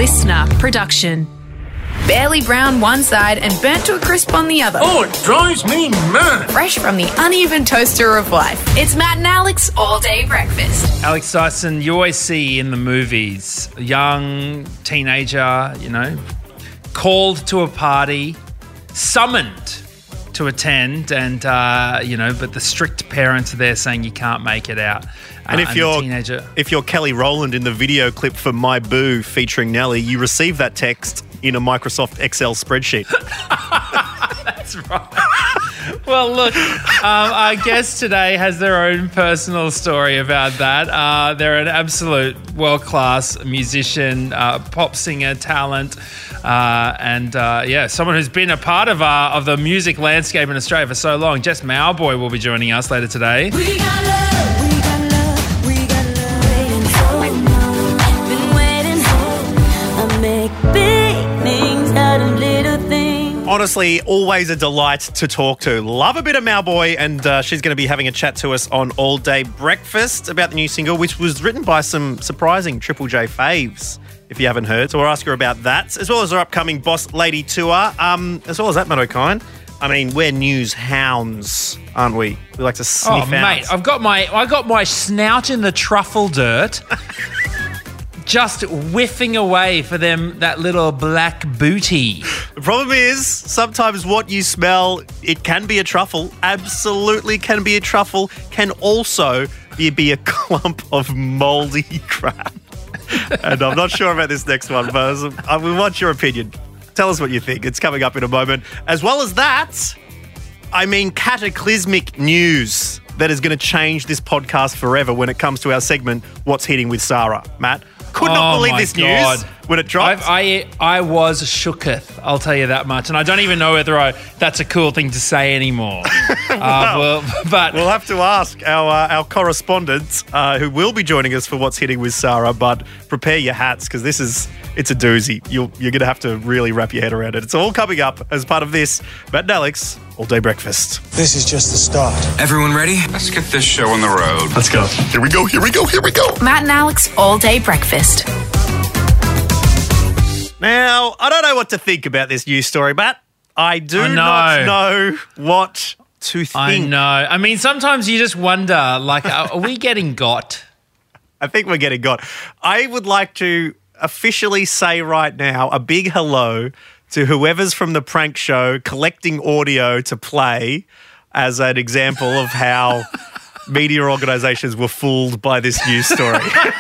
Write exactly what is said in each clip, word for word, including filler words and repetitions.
listener production. Barely brown one side and burnt to a crisp on the other. Oh, it drives me mad. Fresh from the uneven toaster of life. It's Matt and Alex All Day Breakfast. Alex Dyson, you always see in the movies, a young teenager, you know, called to a party, summoned to attend, and, uh, you know, but the strict parents are there saying you can't make it out. And uh, if you're teenager, if you're Kelly Rowland in the video clip for My Boo featuring Nelly, you receive that text in a Microsoft Excel spreadsheet. That's right. Well, look, um, our guest today has their own personal story about that. Uh, they're an absolute world-class musician, uh, pop singer, talent, uh, and uh, yeah, someone who's been a part of uh, of the music landscape in Australia for so long. Jess Mauboy will be joining us later today. We got love, we got love, we got love. Waiting so long, been waiting so long. I make big things out of little things. Honestly, always a delight to talk to. Love a bit of Mauboy, and uh, she's going to be having a chat to us on All Day Breakfast about the new single, which was written by some surprising Triple J faves, if you haven't heard. So we'll ask her about that, as well as her upcoming Boss Lady tour, um, as well as that, Matt O'Kine. I mean, we're news hounds, aren't we? We like to sniff Oh, out. mate, I've got my I got my snout in the truffle dirt. Just whiffing away for them that little black booty. The problem is, sometimes what you smell, it can be a truffle, absolutely can be a truffle, can also be, be a clump of mouldy crap. And I'm not sure about this next one, but uh, we want your opinion. Tell us what you think. It's coming up in a moment. As well as that, I mean, cataclysmic news that is going to change this podcast forever when it comes to our segment, What's Hitting with Sarah. Matt? Could not Oh believe my this God. news when it dropped. I, I I was shooketh, I'll tell you that much. And I don't even know whether I, that's a cool thing to say anymore. well, uh, well, but we'll have to ask our uh, our correspondent uh, who will be joining us for What's Hitting with Sarah, but prepare your hats because this is, it's a doozy. You'll, you're going to have to really wrap your head around it. It's all coming up as part of this Matt and Alex All Day Breakfast. This is just the start. Everyone ready? Let's get this show on the road. Let's go. Here we go, here we go, here we go. Matt and Alex All Day Breakfast. Now, I don't know what to think about this news story, Matt. I do I know. not know what to think. I know. I mean, sometimes you just wonder, like, are, are we getting got? I think we're getting got. I would like to officially say right now a big hello to whoever's from the prank show collecting audio to play as an example of how media organisations were fooled by this news story.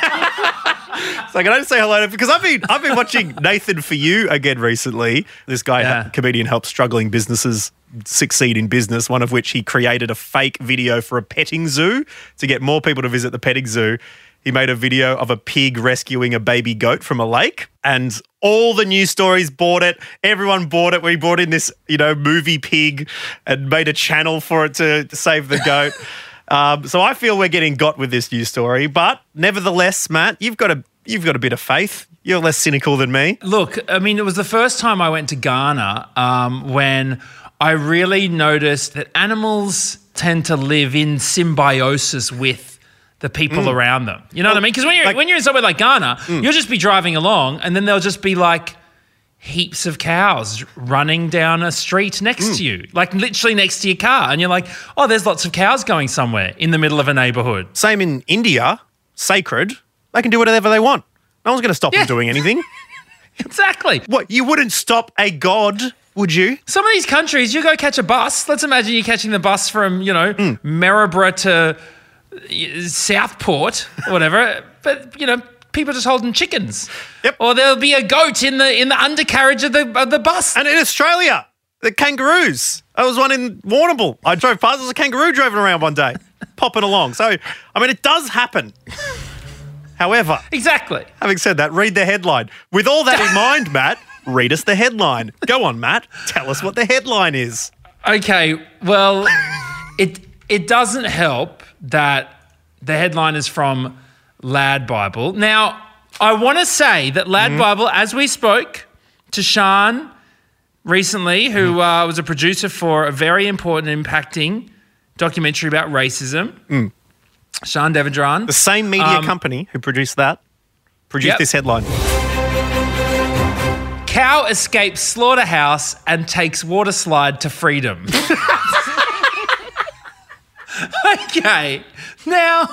So can I just say hello to, because I've been I've been watching Nathan For You again recently. This guy, Yeah. comedian, helps struggling businesses succeed in business, one of which he created a fake video for a petting zoo to get more people to visit the petting zoo. He made a video of a pig rescuing a baby goat from a lake, and all the news stories bought it. Everyone bought it. We brought in this, you know, movie pig and made a channel for it to, to save the goat. um, so I feel we're getting got with this news story. But nevertheless, Matt, you've got a you've got a bit of faith. You're less cynical than me. Look, I mean, it was the first time I went to Ghana um, when I really noticed that animals tend to live in symbiosis with the people Mm. around them. You know what I mean? Because when you're like- when you're in somewhere like Ghana, you'll just be driving along, and then there'll just be like heaps of cows running down a street next Mm. to you, like literally next to your car, and you're like, oh, there's lots of cows going somewhere in the middle of a neighbourhood. Same in India, sacred. They can do whatever they want. No one's going to stop Yeah. them doing anything. Exactly. What, you wouldn't stop a god, would you? Some of these countries, you go catch a bus. Let's imagine you're catching the bus from, you know, Mm. Maryborough to uh, Southport or whatever. But, you know, people just holding chickens. Yep. Or there'll be a goat in the in the undercarriage of the of the bus. And in Australia, the kangaroos. There was one in Warrnambool. I drove past, there was a kangaroo driving around one day, popping along. So, I mean, it does happen. However, Exactly. having said that, read the headline. With all that in mind, Matt, read us the headline. Go on, Matt. Tell us what the headline is. Okay, well, it it doesn't help that the headline is from Lad Bible. Now, I want to say that Lad Mm-hmm. Bible, as we spoke to Sean recently, who uh, was a producer for a very important, impacting documentary about racism, Mm. Sean Devendran. The same media Um, company who produced that produced Yep. this headline. Cow escapes slaughterhouse and takes water slide to freedom. Okay, now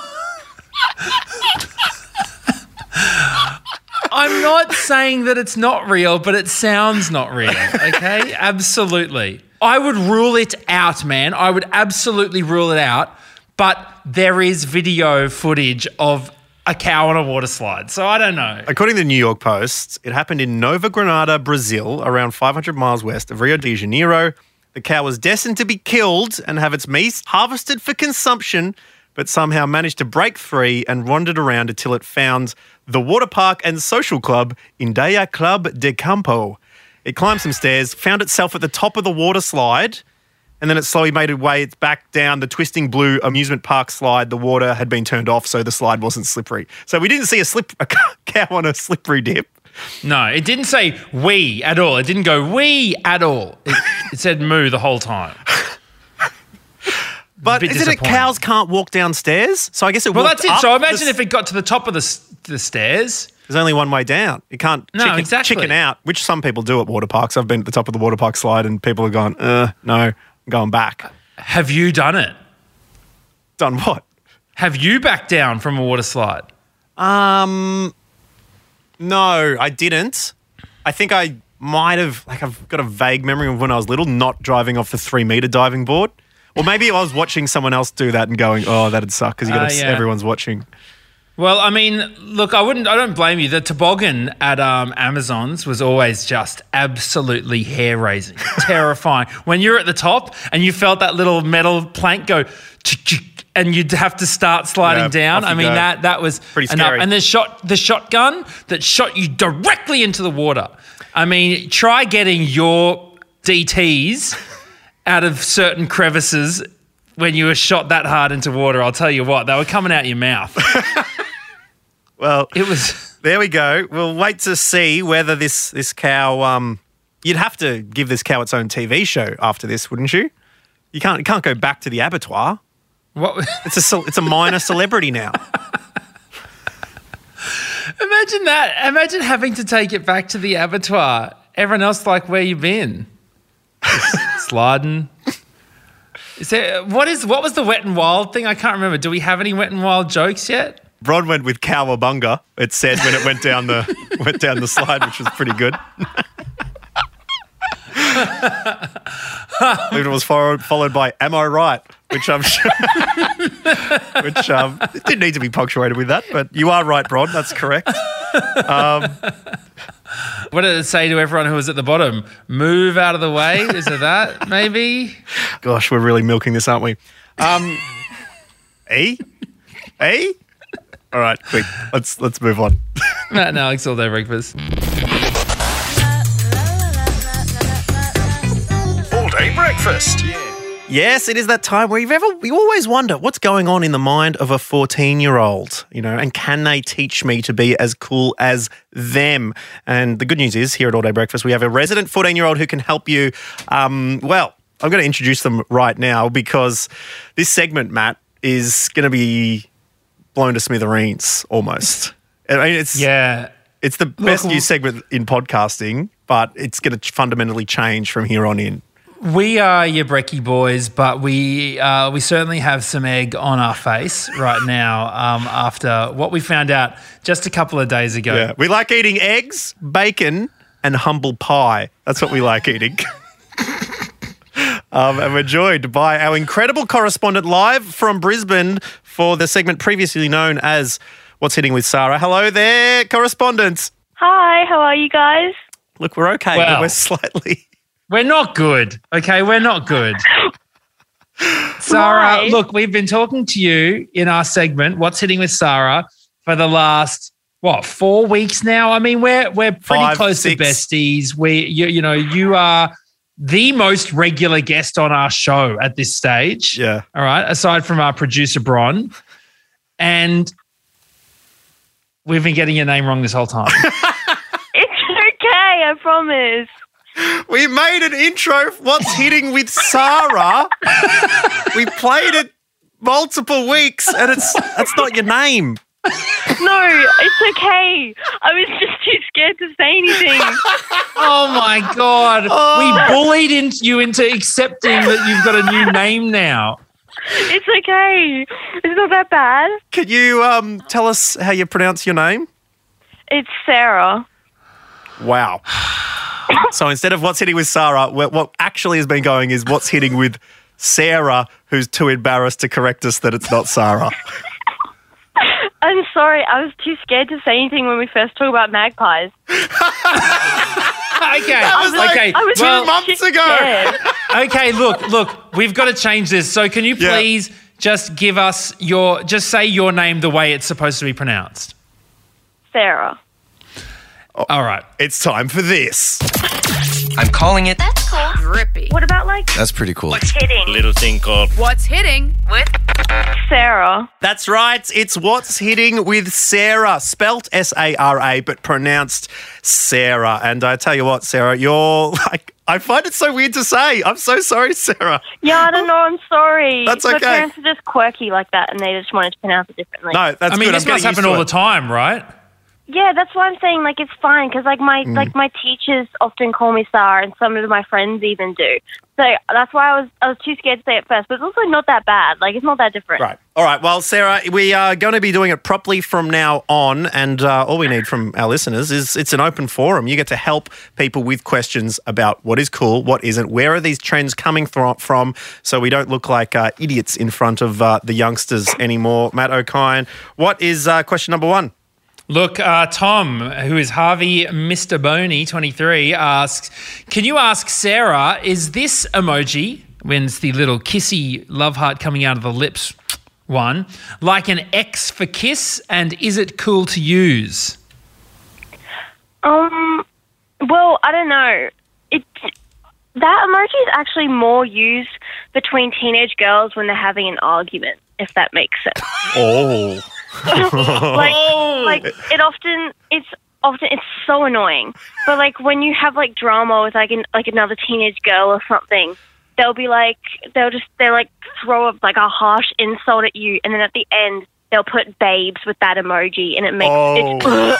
I'm not saying that it's not real, but it sounds not real, okay? Absolutely. I would rule it out, man. I would absolutely rule it out, but there is video footage of a cow on a water slide, so I don't know. According to the New York Post, it happened in Nova Granada, Brazil, around five hundred miles west of Rio de Janeiro. The cow was destined to be killed and have its meat harvested for consumption, but somehow managed to break free and wandered around until it found the water park and social club Indaya Club de Campo. It climbed some stairs, found itself at the top of the water slide, and then it slowly made its way back down the twisting blue amusement park slide. The water had been turned off, so the slide wasn't slippery. So we didn't see a, slip, a cow on a slippery dip. No, it didn't say wee at all. It didn't go wee at all. It, it said moo the whole time. But isn't it cows can't walk downstairs? So I guess it Well, walked that's it. up So imagine the, if it got to the top of the, s- the stairs. There's only one way down. You can't No, chicken, exactly. chicken out, which some people do at water parks. I've been at the top of the water park slide and people have gone, uh, no, I'm going back. Have you done it? Done what? Have you backed down from a water slide? Um, no, I didn't. I think I might have, like, I've got a vague memory of when I was little, not driving off the three metre diving board. Or maybe I was watching someone else do that and going, oh, that'd suck because you got Uh, to yeah. everyone's watching. Well, I mean, look, I wouldn't, I don't blame you. The toboggan at um, Amazon's was always just absolutely hair raising, terrifying. When you're at the top and you felt that little metal plank go, and you'd have to start sliding Yeah, down. off you I mean, go. that that was Pretty enough. scary. And the shot, the shotgun that shot you directly into the water. I mean, try getting your D Ts out of certain crevices when you were shot that hard into water. I'll tell you what, they were coming out your mouth. Well, It was. there we go. We'll wait to see whether this this cow. Um, you'd have to give this cow its own T V show after this, wouldn't you? You can't. You can't go back to the abattoir. What? It's a. ce- It's a minor celebrity now. Imagine that. Imagine having to take it back to the abattoir. Everyone else like, where you been? Just sliding. Is there, what is what was the Wet and Wild thing? I can't remember. Do we have any Wet and Wild jokes yet? Rod went with cowabunga. It said when it went down the went down the slide, which was pretty good. It was followed, followed by "Am I right?" which I'm sure, which um, it didn't need to be punctuated with that, but you are right, Rod. That's correct. What did it say to everyone who was at the bottom? Move out of the way. Is it that? Maybe. Gosh, we're really milking this, aren't we? Um, E, E. All right, quick. Let's let's move on. Matt and Alex all day breakfast. All day breakfast. Yes, it is that time where you've ever you always wonder what's going on in the mind of a fourteen-year-old, you know, and can they teach me to be as cool as them? And the good news is here at All Day Breakfast, we have a resident fourteen-year-old who can help you. Um, well, I'm going to introduce them right now because this segment, Matt, is going to be blown to smithereens almost. I mean, it's Yeah. it's the best new segment in podcasting, but it's going to fundamentally change from here on in. We are your brekkie boys, but we uh, we certainly have some egg on our face right now um, after what we found out just a couple of days ago. Yeah, we like eating eggs, bacon, and humble pie. That's what we like eating. um, and we're joined by our incredible correspondent live from Brisbane for the segment previously known as What's Hitting with Sarah. Hello there, correspondent. Hi, how are you guys? Look, we're okay, Well. but we're slightly... We're not good, okay? We're not good. Sarah, Why? look, we've been talking to you in our segment, What's Hitting with Sarah, for the last, what, four weeks now? I mean, we're we're pretty Five, close six. to besties. We, you, you know, you are the most regular guest on our show at this stage. Yeah. All right, aside from our producer, Bron. And we've been getting your name wrong this whole time. It's okay, I promise. We made an intro, What's Hitting with Sarah. We played it multiple weeks, and it's that's not your name. No, it's okay. I was just too scared to say anything. Oh my God. We bullied in- you into accepting that you've got a new name now. It's okay. It's not that bad. Can you um, tell us how you pronounce your name? It's Sarah. Wow. So instead of what's hitting with Sarah, wh- what actually has been going is what's hitting with Sarah, who's too embarrassed to correct us that it's not Sarah. I'm sorry. I was too scared to say anything when we first talked about magpies. Okay. was like okay. I was two well, months shit ago. scared. okay, look, look, we've got to change this. So can you Yeah. please just give us your, just say your name the way it's supposed to be pronounced? Sarah. All right. It's time for this. I'm calling it. That's cool. Drippy. What about like That's pretty cool. hitting? Little thing called What's hitting with Sarah. That's right. It's What's Hitting with Sarah, spelt S A R A, but pronounced Sarah. And I tell you what, Sarah, you're like, I find it so weird to say. I'm so sorry, Sarah. Yeah, I don't know. I'm sorry. That's My okay. parents are just quirky like that, and they just wanted to pronounce it differently. No, that's I mean, good. this I'm must getting used happen to all it. the time, right? Yeah, that's why I'm saying like it's fine because like my like my teachers often call me Sarah, and some of my friends even do. So that's why I was I was too scared to say it first. But it's also not that bad. Like it's not that different. Right. All right. Well, Sarah, we are going to be doing it properly from now on. And uh, all we need from our listeners is it's an open forum. You get to help people with questions about what is cool, what isn't, where are these trends coming thro- from so we don't look like uh, idiots in front of uh, the youngsters anymore. Matt O'Kine, what is uh, question number one? Look, uh, Tom, who is Harvey Mister Boney, twenty-three, asks, can you ask Sarah, is this emoji, when it's the little kissy love heart coming out of the lips one, like an X for kiss, and is it cool to use? Um. Well, I don't know. It that emoji is actually more used between teenage girls when they're having an argument, if that makes sense. Oh. like, like it often it's often it's so annoying. But like when you have like drama with like an, like another teenage girl or something, they'll be like they'll just they'll like throw a, like a harsh insult at you, and then at the end they'll put babes with that emoji, and it makes Oh.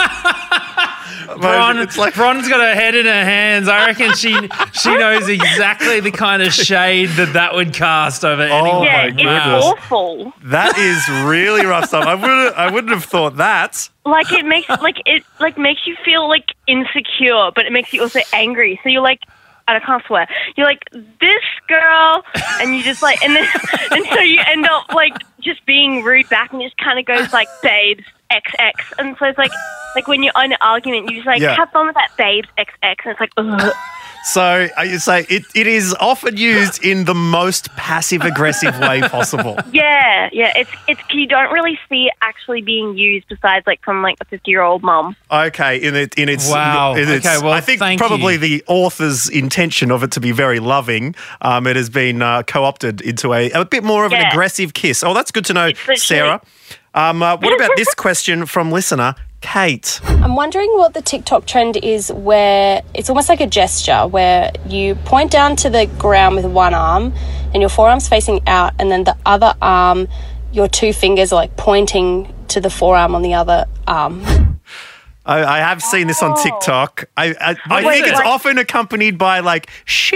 it. Bron, It's like- Bron's got her head in her hands. I reckon she she knows exactly the kind of shade that that would cast over anyone. Oh, Yeah, my it's goodness. awful. That is really rough stuff. I wouldn't, I wouldn't have thought that. Like it makes like it like makes you feel like insecure, but it makes you also angry. So you're like, and I can't swear. You're like this girl, and you just like, and then and so you end up like just being rude back, and it just kind of goes like babes X X, and so it's like like when you're on an argument, you just like Yeah. have fun with that babes X X, and it's like ugh. So uh, you say it, it is often used in the most passive-aggressive way possible. yeah, yeah. It's it's you don't really see it actually being used besides like from like a fifty year old mum. Okay, in it in its Wow. in its, Okay, well, I think thank probably you. the author's intention of it to be very loving, um, it has been uh, co-opted into a, a bit more of an Yeah. aggressive kiss. Oh, that's good to know, literally- Sarah. Um, uh, what about this question from listener Kate? I'm wondering what the TikTok trend is where it's almost like a gesture where you point down to the ground with one arm and your forearm's facing out, and then the other arm, your two fingers are like pointing to the forearm on the other arm. I, I have seen this on TikTok. I I, I Wait, think it's like- often accompanied by like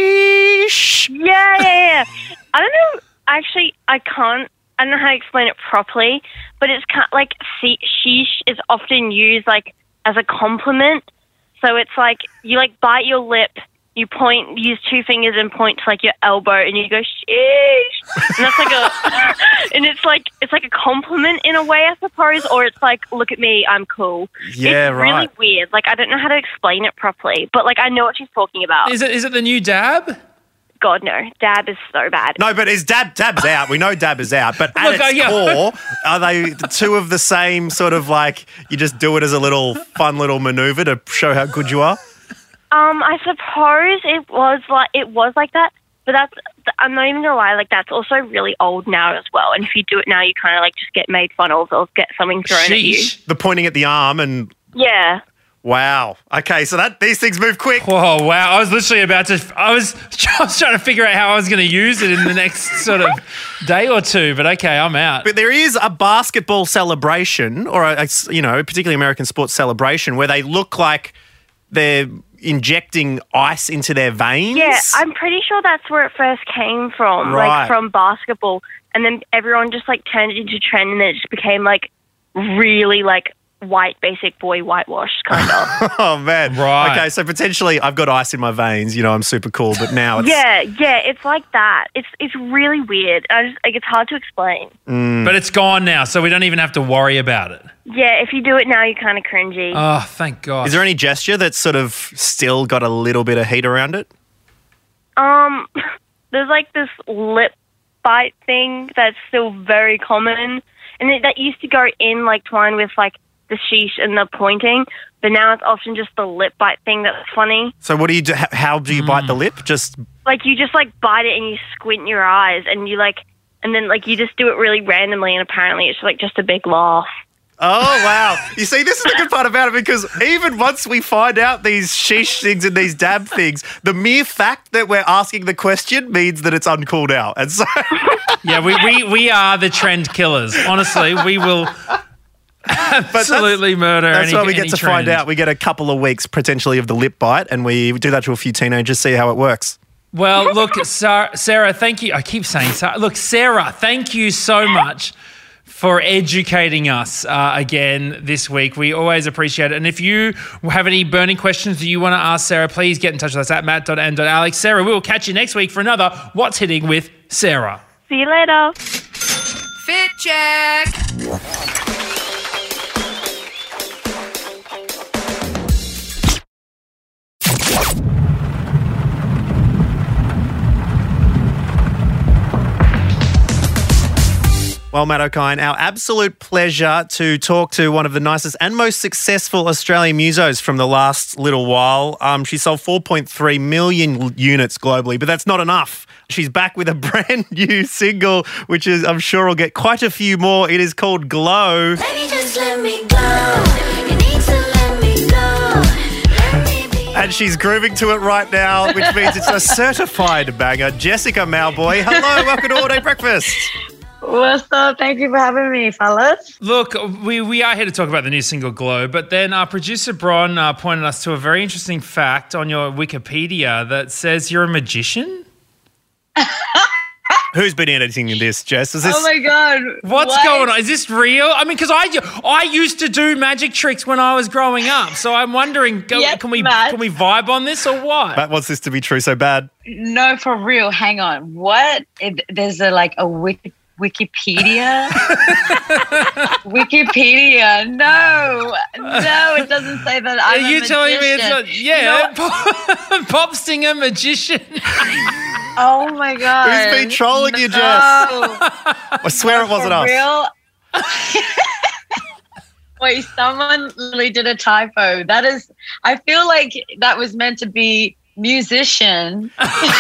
sheesh. Yeah, yeah, yeah. I don't know. Actually, I can't. I don't know how to explain it properly, but it's kind of like see, sheesh is often used like as a compliment. So it's like you like bite your lip, you point, use two fingers and point to like your elbow, and you go sheesh, and that's like a, and it's like it's like a compliment in a way, I suppose, or it's like look at me, I'm cool. Yeah, it's right. really weird. Like I don't know how to explain it proproperly, but like I know what she's talking about. Is it is it the new dab? God no, dab is so bad. No, but is dab dab's out? We know dab is out, but at Look, uh, its yeah. core, are they two of the same sort of like you just do it as a little fun little maneuver to show how good you are? Um, I suppose it was like it was like that, but that's I'm not even gonna lie. Like that's also really old now as well. And if you do it now, you kind of like just get made fun of or get something thrown at you. Sheesh. The pointing at the arm and Yeah, Wow. Okay, so that these things move quick. Whoa, wow. I was literally about to, I was, I was trying to figure out how I was going to use it in the next sort of day or two, but okay, I'm out. But there is a basketball celebration or, a, a, you know, particularly American sports celebration where they look like they're injecting ice into their veins. Yeah, I'm pretty sure that's where it first came from, Right. like from basketball. And then everyone just like turned it into trend and then it just became like really like white basic boy whitewashed kind of. Oh, man. Right. Okay, so potentially I've got ice in my veins. You know, I'm super cool, but now it's... Yeah, yeah, it's like that. It's it's really weird. I just like it's hard to explain. But it's gone now, so we don't even have to worry about it. Yeah, if you do it now, you're kind of cringy. Oh, thank God. Is there any gesture that's sort of still got a little bit of heat around it? Um, there's like this lip bite thing that's still very common, and it, that used to go in like twine with like the sheesh and the pointing, but now it's often just the lip bite thing that's funny. So what do you do? h- How do you bite the lip? Just... Like you just like bite it and you squint your eyes and you like, and then like you just do it really randomly and apparently it's like just a big laugh. Oh, wow. You see, this is the good part about it because even once we find out these sheesh things and these dab things, the mere fact that we're asking the question means that it's uncalled out. And so... Yeah, we, we, we are the trend killers. Honestly, we will absolutely murder That's any why we get any to trend. find out. We get a couple of weeks potentially of the lip bite and we do that to a few teenagers, see how it works. Well, look, Sarah, Sarah, thank you. I keep saying Sarah. Look, Sarah, thank you so much for educating us uh, again this week. We always appreciate it. And if you have any burning questions that you want to ask Sarah, please get in touch with us at matt dot and dot alex. Sarah, we will catch you next week for another What's Hitting with Sarah. See you later. Fit check. Well, Matt O'Kine, our absolute pleasure to talk to one of the nicest and most successful Australian musos from the last little while. Um, she sold four point three million units globally, but that's not enough. She's back with a brand new single, which is, I'm sure, will get quite a few more. It is called Glow. Baby, just let me go. You need to let me go. Let me be. And she's grooving to it right now, which means it's a certified banger. Jessica Malboy, hello, welcome to All Day Breakfast. What's up? Thank you for having me, fellas. Look, we, we are here to talk about the new single Glow, but then our producer Bron uh, pointed us to a very interesting fact on your Wikipedia that says you're a magician. Who's been editing this, Jess? Is this... Oh my God. What's What? going on? Is this real? I mean, because I, I used to do magic tricks when I was growing up, so I'm wondering, go, Yes, can we Matt. can we vibe on this or what? Matt wants this to be true so bad. No, for real. Hang on. What? It, there's a like a wiki, Wikipedia. Wikipedia. No, no, it doesn't say that. I'm Are you a telling me it's magician. not? Yeah, pop, pop singer, magician. Oh my God. Who's been trolling you, Jess? No. I swear it wasn't For us. real? Wait, someone literally did a typo. That is, I feel like that was meant to be musician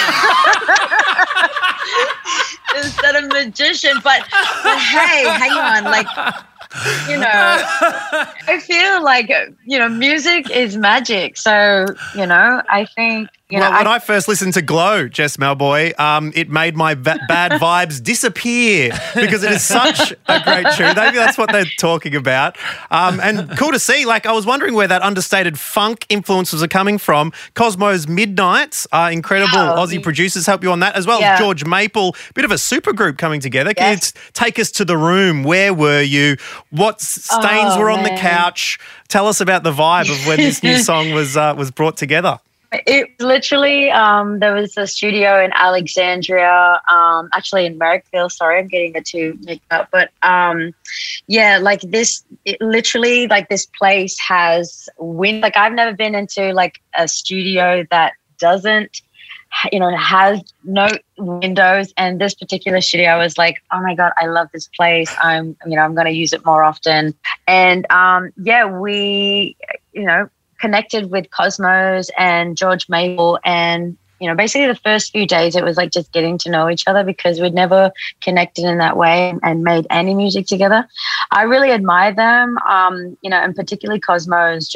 instead of magician. But, but hey, hang on, like, you know, I feel like, you know, music is magic. So, you know, I think, you well, know, when I, I first listened to Glow, Jess Malboy, um, it made my va- bad vibes disappear because it is such a great tune. Maybe that's what they're talking about. Um, and cool to see. Like, I was wondering where that understated funk influences are coming from. Cosmo's Midnights, uh, incredible Yeah. Aussie producers help you on that, as well Yeah. as George Maple, bit of a super group coming together. Can Yes. you t- take us to the room? Where were you? What s- stains Oh, were on the man. couch? Tell us about the vibe of when this new song was uh, was brought together. It literally, um, there was a studio in Alexandria, um, actually in Merrickville. Sorry, I'm getting the two mixed up. But um, yeah, like this, it literally, like this place has wind. Like I've never been into like a studio that doesn't, you know, has no windows. And this particular studio, I was like, oh my God, I love this place. I'm, you know, I'm going to use it more often. And um, yeah, we, you know, connected with Cosmos and George Maple, and you know, basically the first few days it was like just getting to know each other because we'd never connected in that way and made any music together. I really admire them, um, you know, and particularly Cosmos, just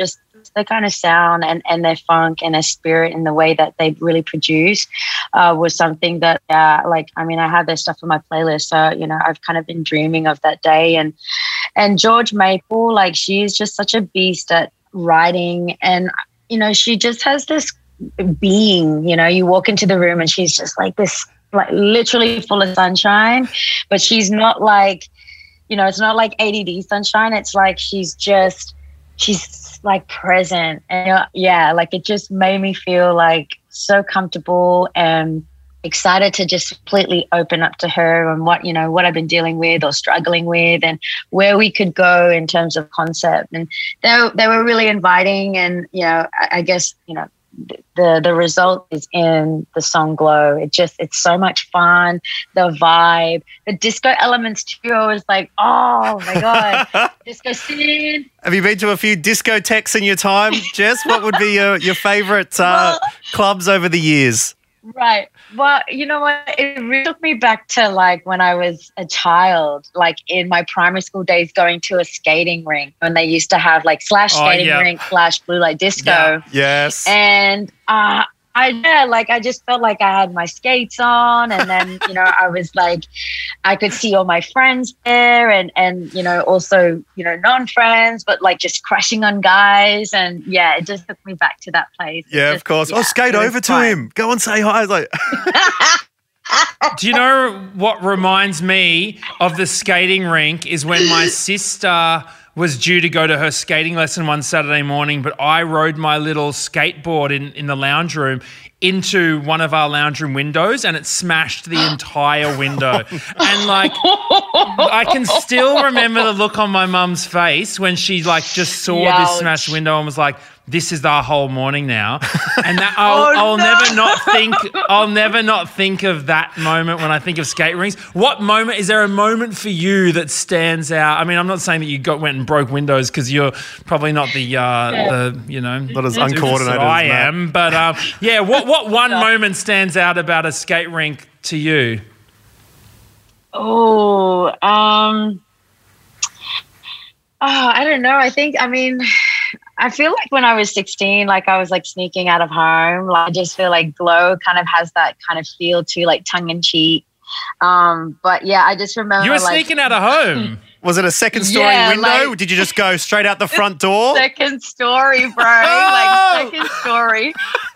the kind of sound and, and their funk and their spirit in the way that they really produce uh, was something that, uh, like, I mean, I have their stuff on my playlist. So, you know, I've kind of been dreaming of that day. And, and George Maple, like, she's just such a beast at writing. And, you know, she just has this being, you know, you walk into the room and she's just like this, like literally full of sunshine, but she's not like, you know, it's not like A D D sunshine. It's like she's just, she's like present. And uh, yeah, like it just made me feel like so comfortable and excited to just completely open up to her and what, you know, what I've been dealing with or struggling with and where we could go in terms of concept. And they, they were really inviting. And, you know, I, I guess, you know, the the result is in the song Glow. It just, it's so much fun. The vibe, the disco elements too. I was like, oh my God, disco scene. Have you been to a few discotheques in your time, Jess? What would be your, your favourite uh, Well- clubs over the years? Right. Well, you know what? It really took me back to like when I was a child, like in my primary school days, going to a skating rink when they used to have like slash Oh, skating yeah. rink slash blue light disco. Yeah. Yes. And uh, I, yeah, like I just felt like I had my skates on, and then, you know, I was like, I could see all my friends there, and, and, you know, also, you know, non-friends, but like just crushing on guys. And yeah, it just took me back to that place. It Yeah, just- of course. yeah, oh, skate it was over to fun. him. Go and say hi. I was like, Do you know what reminds me of the skating rink is when my sister was due to go to her skating lesson one Saturday morning, but I rode my little skateboard in, in the lounge room into one of our lounge room windows and it smashed the entire window. And like, I can still remember the look on my mum's face when she like just saw this Youch. smashed window and was like, this is our whole morning now. And that I'll, Oh, I'll no. never not think, I'll never not think of that moment when I think of skate rinks. What moment, is there a moment for you that stands out? I mean, I'm not saying that you got went and broke windows because you're probably not the, uh, the you know, Not as doofus uncoordinated that I as Matt. am. But um, yeah, what, what one moment stands out about a skate rink to you? Oh, um, oh, I don't know. I think, I mean, I feel like when I was sixteen, like I was like sneaking out of home. Like, I just feel like Glow kind of has that kind of feel to like tongue in cheek. Um, but yeah, I just remember You were like, sneaking out of home. was it a second story Yeah, window? like- Did you just go straight out the front door? second story, bro. Oh! Like second story.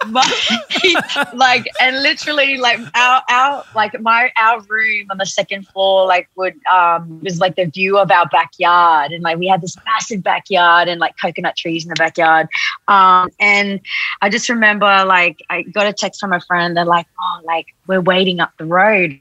But, like, and literally like our our like my our room on the second floor like would um was like the view of our backyard, and like we had this massive backyard and like coconut trees in the backyard. Um and I just remember like I got a text from a friend. They're like, oh, like we're waiting up the road.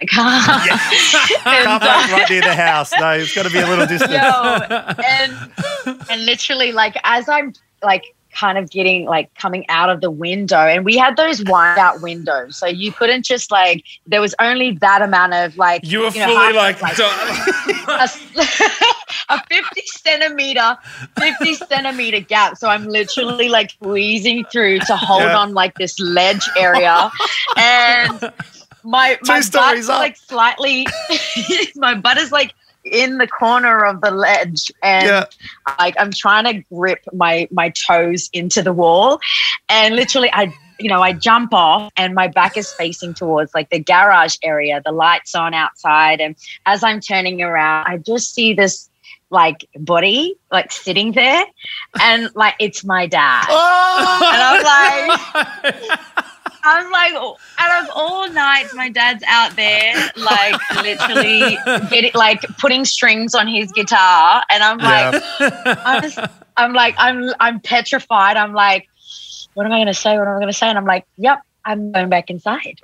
And, Can't uh, park right near the house. No, it's got to be a little distance. Yo, and and literally like as I'm like kind of getting like coming out of the window, and we had those wind out windows, so you couldn't just like there was only that amount of like You were know, fully half- like, a, a fifty centimeter fifty centimeter gap, so I'm literally like squeezing through to hold Yeah. on like this ledge area, and my my stories butt's up. like slightly my butt is like in the corner of the ledge, and Yeah. like I'm trying to grip my my toes into the wall, and literally I you know I jump off and my back is facing towards like the garage area, the lights on outside, and as I'm turning around I just see this like body like sitting there, and like it's my dad. And I'm like I'm like, out of all nights, my dad's out there, like literally getting, like putting strings on his guitar, and I'm like, I'm, just, I'm like, I'm, I'm petrified. I'm like, what am I going to say? What am I going to say? And I'm like, yep, I'm going back inside.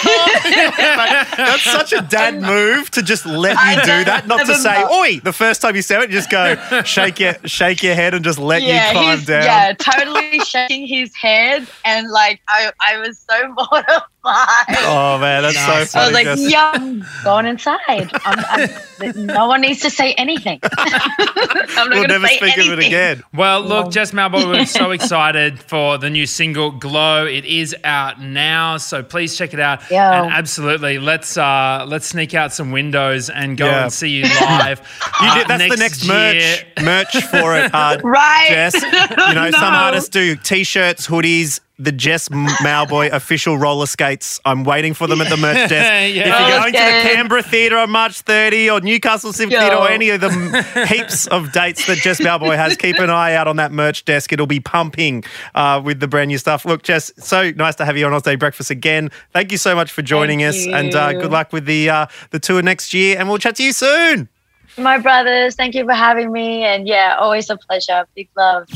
That's such a dad move to just let you I do know. that, not to Never say, mind. oi, the first time you say it, just go shake your shake your head and just let you climb he's down. yeah, totally shaking his head, and like I, I was so mortified. inside. Oh, man, that's so funny. I was like, Jess. yeah, I'm going inside. I'm, I'm, no one needs to say anything. I'm not We'll gonna never say speak anything. of it again. Well, look, Jess Mauboy, we're so excited for the new single Glow. It is out now, so please check it out. Yeah. And absolutely, let's uh, let's sneak out some windows and go Yeah. and see you live. You uh, did, that's the next merch year. merch for it, uh, Right. Jess. You know, some No. artists do T-shirts, hoodies, the Jess Mauboy official roller skates. I'm waiting for them at the merch desk. Yeah. If you're Roller going to the skate. Canberra Theatre on March thirtieth or Newcastle Civic Yo. Theatre or any of them heaps of dates that Jess Mauboy has, keep an eye out on that merch desk. It'll be pumping uh, with the brand new stuff. Look, Jess, so nice to have you on Ausday Breakfast again. Thank you so much for joining Thank us, and uh, you. good luck with the uh, the tour next year. And we'll chat to you soon. My brothers, thank you for having me. And yeah, always a pleasure. Big love.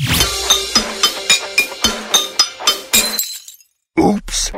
Oops.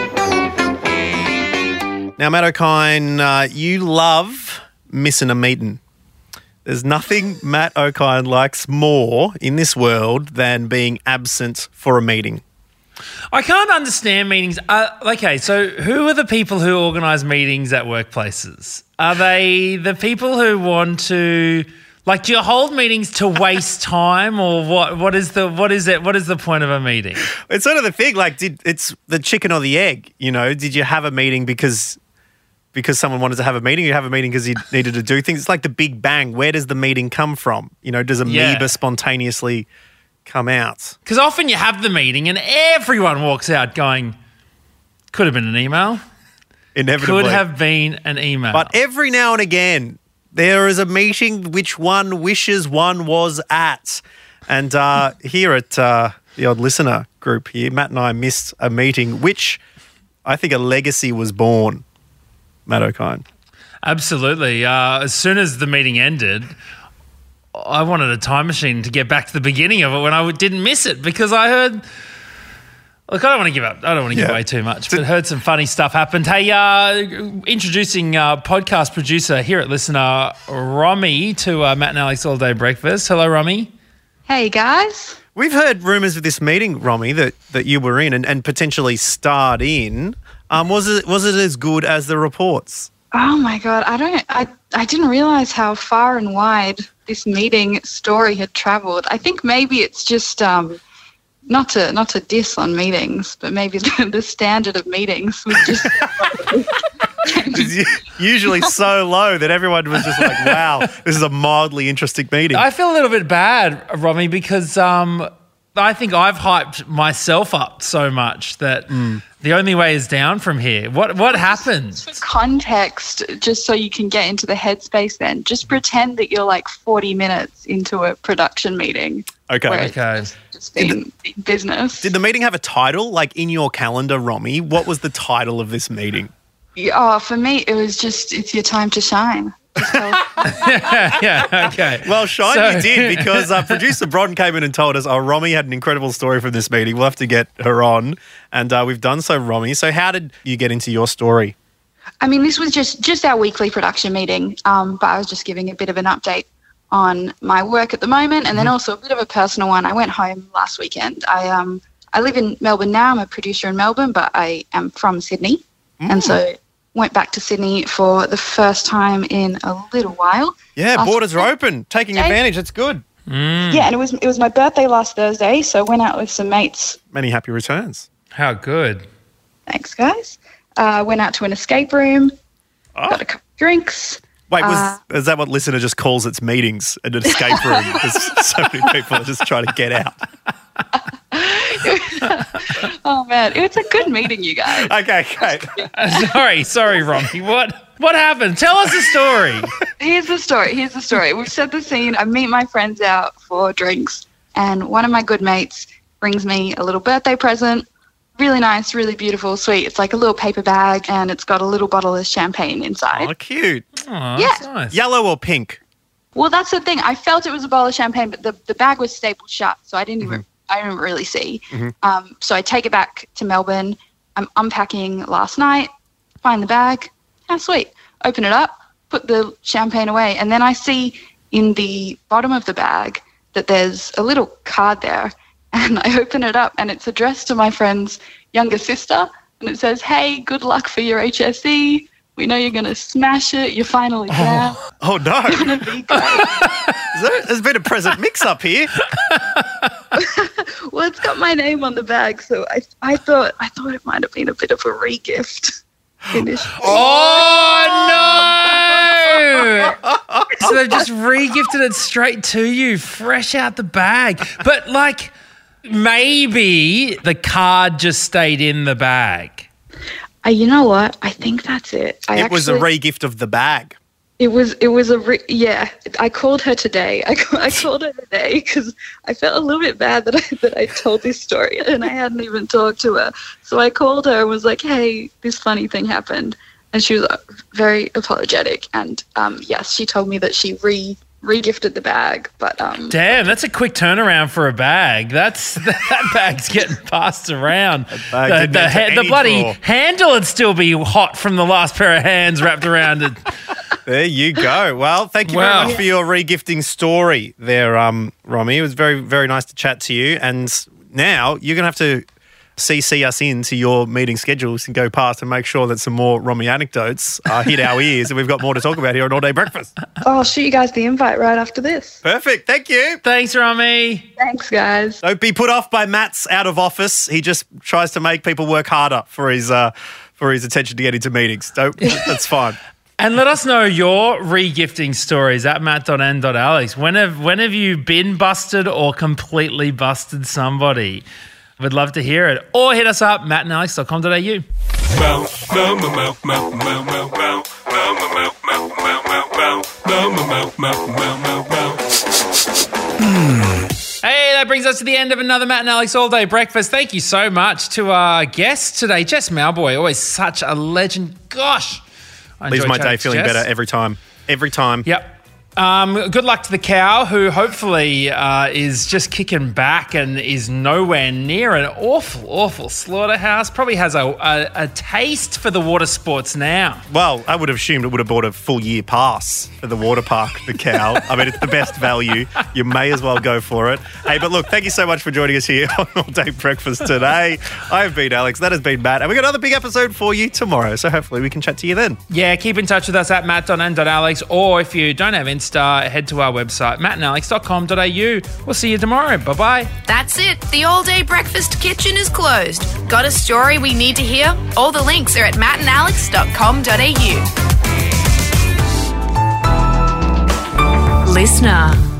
Now, Matt O'Kine, uh, you love missing a meeting. There's nothing Matt O'Kine likes more in this world than being absent for a meeting. I can't understand meetings. Uh, okay, so who are the people who organise meetings at workplaces? Are they the people who want to, like, do you hold meetings to waste time, or what? What is the what is it? What is the point of a meeting? It's sort of the thing, like, did it's the chicken or the egg, you know? Did you have a meeting because because someone wanted to have a meeting? You have a meeting because you needed to do things. It's like the Big Bang. Where does the meeting come from? You know, does amoeba Yeah. spontaneously come out? Because often you have the meeting and everyone walks out going, could have been an email. Inevitably. Could have been an email. But every now and again, there is a meeting which one wishes one was at. And uh, here at uh, the Odd Listener group here, Matt and I missed a meeting which I think a legacy was born, Matt O'Kine. Absolutely. Uh, as soon as the meeting ended, I wanted a time machine to get back to the beginning of it when I didn't miss it, because I heard... Look, I don't want to give up. I don't want to give Yeah. away too much, but heard some funny stuff happened. Hey, uh, introducing uh, podcast producer here at Listener, Romy, to uh, Matt and Alex All Day Breakfast. Hello, Romy. Hey guys. We've heard rumours of this meeting, Romy, that, that you were in and, and potentially starred in. Um, was it was it as good as the reports? Oh my god, I don't I I didn't realize how far and wide this meeting story had traveled. I think maybe it's just um not to not to diss on meetings, but maybe the, the standard of meetings was just It's usually so low that everyone was just like, wow, this is a mildly interesting meeting. I feel a little bit bad, Romy, because um, I think I've hyped myself up so much that the only way is down from here. What what happened? for context, just so you can get into the headspace then. Just pretend that you're like forty minutes into a production meeting. Okay. Where Okay. it's just been business. Did the meeting have a title, like in your calendar, Romy? What was the title of this meeting? Oh, for me, it was just, it's your time to shine. yeah, yeah, okay. Well, Shine So- you did, because uh, producer Bron came in and told us, oh, Romy had an incredible story from this meeting. We'll have to get her on. And uh, we've done so, Romy. So how did you get into your story? I mean, this was just, just our weekly production meeting, um, but I was just giving a bit of an update on my work at the moment, and then also a bit of a personal one. I went home last weekend. I um I live in Melbourne now. I'm a producer in Melbourne, but I am from Sydney, and so went back to Sydney for the first time in a little while. Yeah, Last borders are open. Taking Thursday. advantage. That's good. Yeah, and it was it was my birthday last Thursday, so I went out with some mates. Many happy returns. How good. Thanks, guys. Uh, went out to an escape room, Oh. got a couple of drinks. Wait, was Uh, is that what Listener just calls its meetings, an escape room? Because so many people are just trying to get out. Oh man, it was a good meeting, you guys. Okay, great. Uh, sorry, sorry, Romy. What what happened? Tell us the story. Here's the story. Here's the story. We've set the scene. I meet my friends out for drinks, and one of my good mates brings me a little birthday present. Really nice, really beautiful, sweet. It's like a little paper bag, and it's got a little bottle of champagne inside. Oh, cute. Oh, Yeah. that's nice. Yellow or pink? Well, that's the thing. I felt it was a bottle of champagne, but the, the bag was stapled shut, so I didn't even I didn't really see. Um, so I take it back to Melbourne. I'm unpacking last night, find the bag. Ah, sweet. Open it up, put the champagne away, and then I see in the bottom of the bag that there's a little card there. And I open it up, and it's addressed to my friend's younger sister. and it says, "Hey, good luck for your H S E. We know you're going to smash it. You're finally there. Oh, oh no. It's going to be great." there, there's been a present mix-up here. Well, it's got my name on the bag, so I I thought I thought it might have been a bit of a re-gift initially. Oh, no! So they've just re-gifted it straight to you, fresh out the bag. But, like, maybe the card just stayed in the bag. Uh, you know what? I think that's it. I it actually, was a re-gift of the bag. It was. It was a. Re- yeah. I called her today. I, I called her today because I felt a little bit bad that I that I told this story and I hadn't even talked to her. So I called her and was like, "Hey, this funny thing happened," and she was uh, very apologetic. And um, yes, she told me that she re re-gifted the bag. But um, damn, that's a quick turnaround for a bag. That's that bag's getting passed around. bag The, the, ha- the bloody drawer. handle would still be hot from the last pair of hands wrapped around it. There you go. Well, thank you Wow. very much for your re-gifting story there, um, Romy. It was very, very nice to chat to you. And now you're going to have to C C us into your meeting schedules and go past and make sure that some more Romy anecdotes uh, hit our ears and we've got more to talk about here on All Day Breakfast. I'll shoot you guys the invite right after this. Perfect. Thank you. Thanks, Romy. Thanks, guys. Don't be put off by Matt's out of office. He just tries to make people work harder for his uh, for his attention to get into meetings. Don't, that's fine. And let us know your re-gifting stories at matt dot n dot alex. When have, when have you been busted or completely busted somebody? We'd love to hear it. Or hit us up, matt and alex dot com dot a u. Hey, that brings us to the end of another Matt and Alex All Day Breakfast. Thank you so much to our guest today, Jess Malboy. Always such a legend. Gosh. I Leaves enjoy my chatting day to feeling Jess. better every time. Every time. Yep. Um, good luck to the cow, who hopefully uh, is just kicking back and is nowhere near an awful, awful slaughterhouse. Probably has a, a, a taste for the water sports now. Well, I would have assumed it would have bought a full year pass for the water park, the cow. I mean, it's the best value. You may as well go for it. Hey, but look, thank you so much for joining us here on All Day Breakfast today. I have been Alex. That has been Matt. And we've got another big episode for you tomorrow. So hopefully we can chat to you then. Yeah, keep in touch with us at matt dot n dot alex, or if you don't have Insta, head to our website, matt and alex dot com dot a u. We'll see you tomorrow. Bye-bye. That's it. The All Day Breakfast kitchen is closed. Got a story we need to hear? All the links are at matt and alex dot com dot a u. Listener.